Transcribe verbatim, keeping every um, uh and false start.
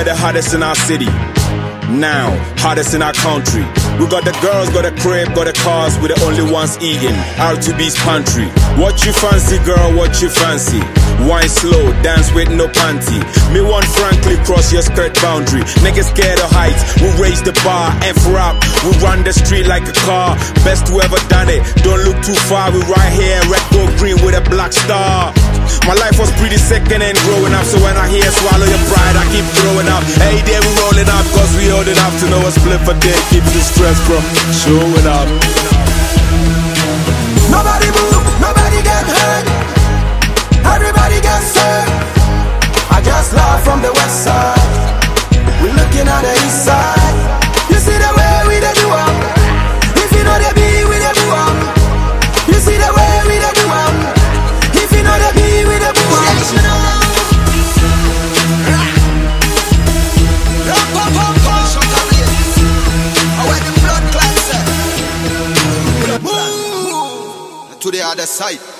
the hottest in our city. Now, hottest in our country. We got the girls, got the crib, got the cars, we're the only ones eating R two B's pantry. What you fancy, girl, what you fancy? Wine slow, dance with no panty. Me want frankly cross your skirt boundary. Niggas scared of heights, we raise the bar. F-rap, we run the street like a car. Best who ever done it, don't look too far. We right here, red, gold, green with a black star. My life was pretty second and growing up, so when I hear swallow your pride, I keep throwing up. Hey there, we rolling up, cause we old enough to know a split for day keeps the stress from showing up. Nobody move, nobody get hurt, everybody gets served. I just love from the west side, we're looking at the east side. You see the way we dey do am, if you know the be we dey do am. You see the way we dey do am, if you know the be we dey do am. To the other side.